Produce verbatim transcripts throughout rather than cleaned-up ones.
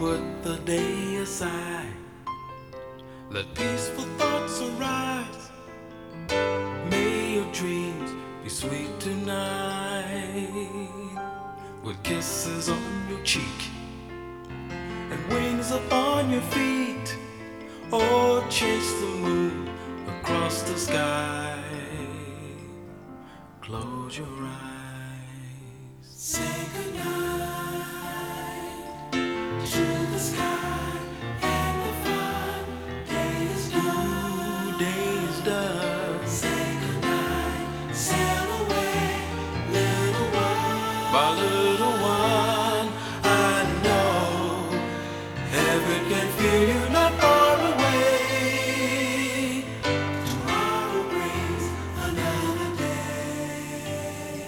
put the day aside. Let peaceful thoughts arise. May your dreams be sweet tonight, with kisses on your cheek and wings upon your feet. Or chase the moon across the sky. Close your eyes. Say goodnight to the sky, and the fun day is done. Day is done. Say goodnight, sail away, little one. My little one, I know heaven can feel you not far away. Tomorrow brings another day.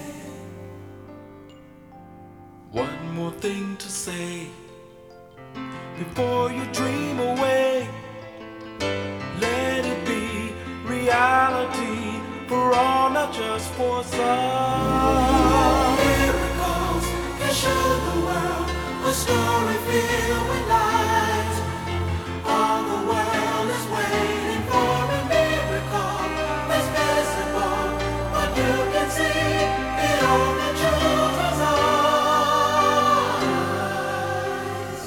One more thing to say before you dream away. Let it be reality for all, not just for some. Miracles can show the world a story filled with light. All the world is waiting for a miracle that's visible, but you can see it on the children's eyes.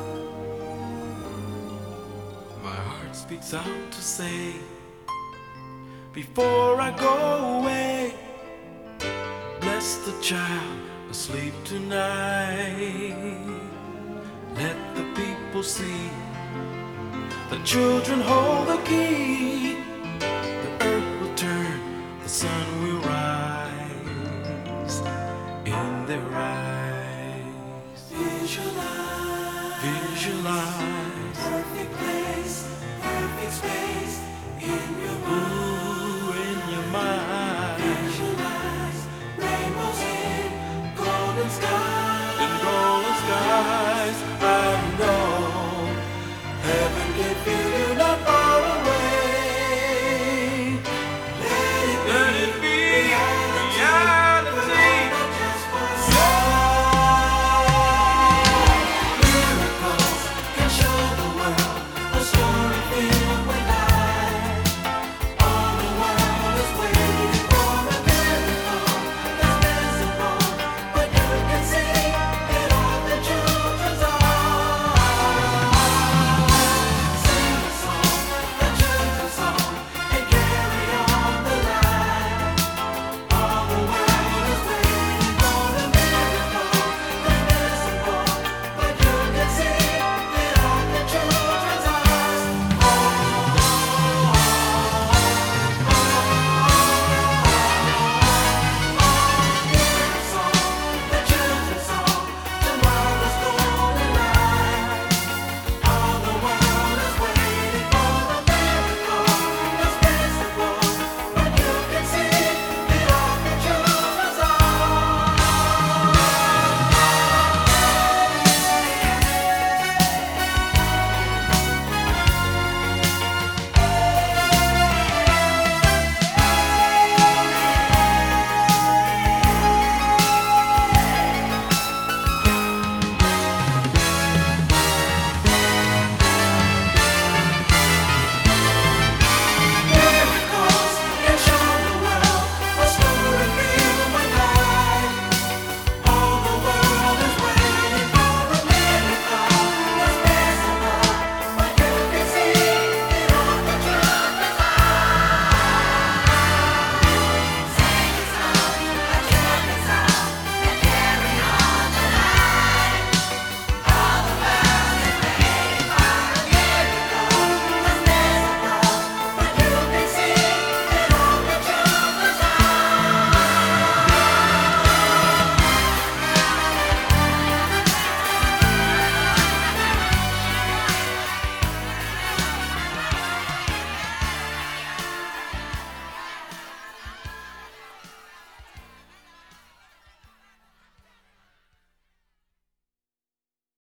My heart speaks out to say, before I go away, bless the child asleep tonight. Let the people see the children hold the key. The earth will turn, the sun will rise in their eyes. Visualize, visualize, perfect place, perfect space in your mind. Ooh, in your mind. Visualize rainbows in golden skies.